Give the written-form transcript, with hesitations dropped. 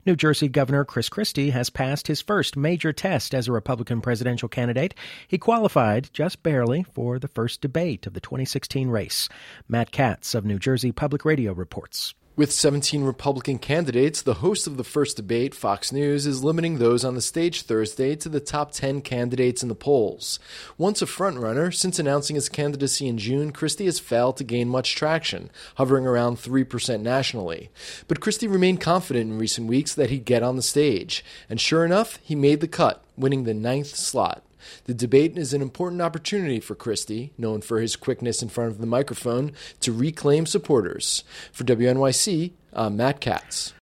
New Jersey Governor Chris Christie has passed his first major test as a Republican presidential candidate. He qualified just barely for the first debate of the 2016 race. Matt Katz of New Jersey Public Radio reports. With 17 Republican candidates, the host of the first debate, Fox News, is limiting those on the stage Thursday to the top 10 candidates in the polls. Once a frontrunner, since announcing his candidacy in June, Christie has failed to gain much traction, hovering around 3% nationally. But Christie remained confident in recent weeks that he'd get on the stage, and sure enough, he made the cut, winning the 9th slot. The debate is an important opportunity for Christie, known for his quickness in front of the microphone, to reclaim supporters. For WNYC, I'm Matt Katz.